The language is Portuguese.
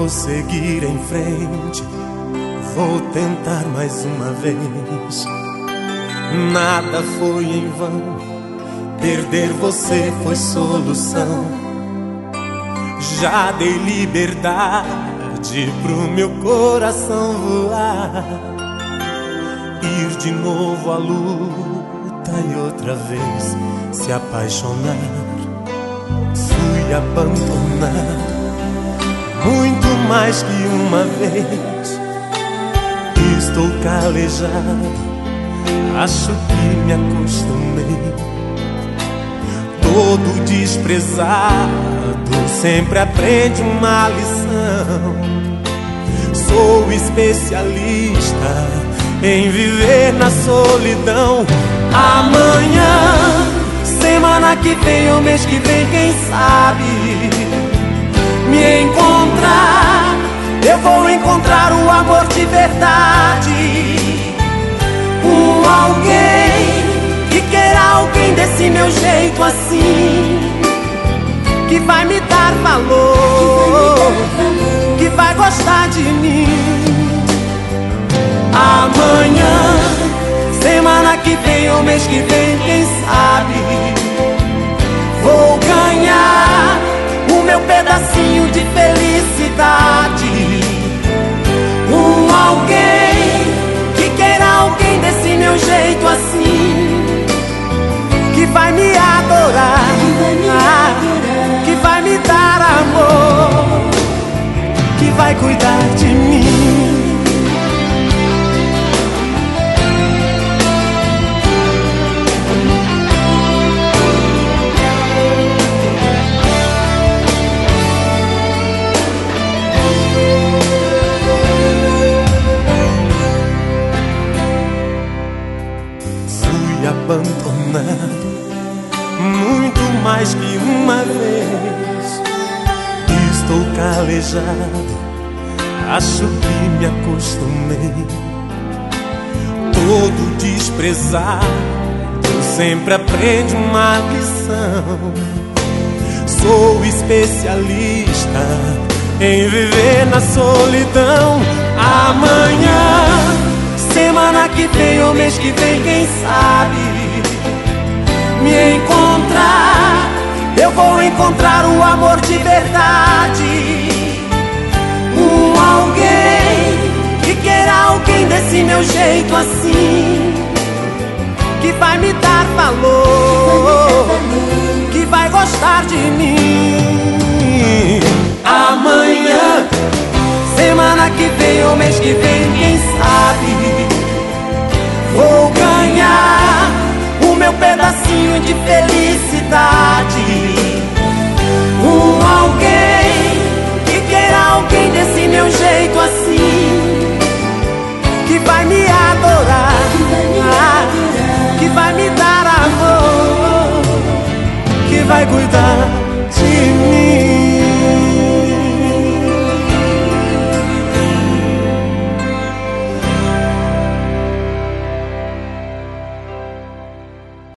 Vou seguir em frente, vou tentar mais uma vez. Nada foi em vão, perder você foi solução. Já dei liberdade pro meu coração voar, ir de novo à luta e outra vez se apaixonar. Fui abandonado muito mais que uma vez. Estou calejado, acho que me acostumei. Todo desprezado sempre aprende uma lição. Sou especialista em viver na solidão. Amanhã, semana que vem ou mês que vem, quem sabe me encontrar. Eu vou encontrar o amor de verdade, alguém que queira alguém desse meu jeito assim, que vai me dar valor, que vai gostar de mim. Amanhã, semana que vem ou mês que vem, quem sabe vou ganhar o meu pedacinho de felicidade. Alguém que queira alguém desse meu jeito assim, que vai me adorar, que vai me dar amor, que vai cuidar de mim. Abandonado muito mais que uma vez. Estou calejado, acho que me acostumei. Todo desprezado sempre aprende uma lição. Sou especialista em viver na solidão. Amanhã, semana que vem ou mês que vem, quem sabe me encontrar. Eu vou encontrar o amor de verdade, alguém que queira alguém desse meu jeito assim, que vai me dar valor, que vai gostar de mim. Amanhã, semana que vem ou mês que vem, quem sabe vou ganhar o meu pedacinho de felicidade. Alguém que queira alguém desse meu jeito assim, que vai me adorar, que vai me dar amor, que vai cuidar